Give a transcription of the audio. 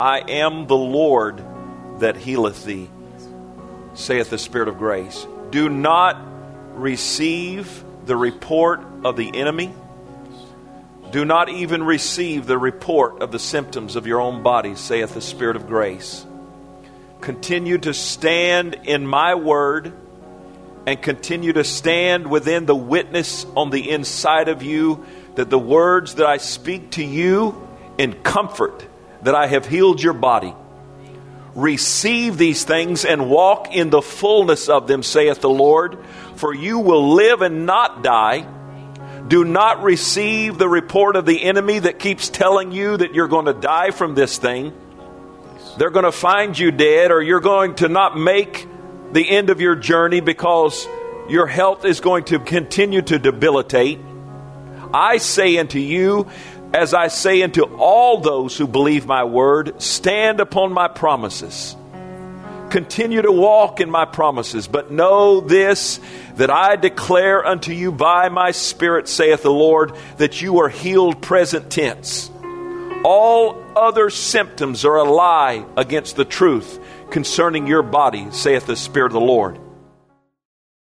I am the Lord that healeth thee, saith the Spirit of grace. Do not receive the report of the enemy. Do not even receive the report of the symptoms of your own body, saith the Spirit of grace. Continue to stand in my word and continue to stand within the witness on the inside of you that the words that I speak to you in comfort, that I have healed your body. Receive these things and walk in the fullness of them, saith the Lord, for you will live and not die. Do not receive the report of the enemy that keeps telling you that you're going to die from this thing. They're going to find you dead, or you're going to not make the end of your journey because your health is going to continue to debilitate. I say unto you, as I say unto all those who believe my word, stand upon my promises. Continue to walk in my promises, but know this, that I declare unto you by my Spirit, saith the Lord, that you are healed present tense. All other symptoms are a lie against the truth concerning your body, saith the Spirit of the Lord.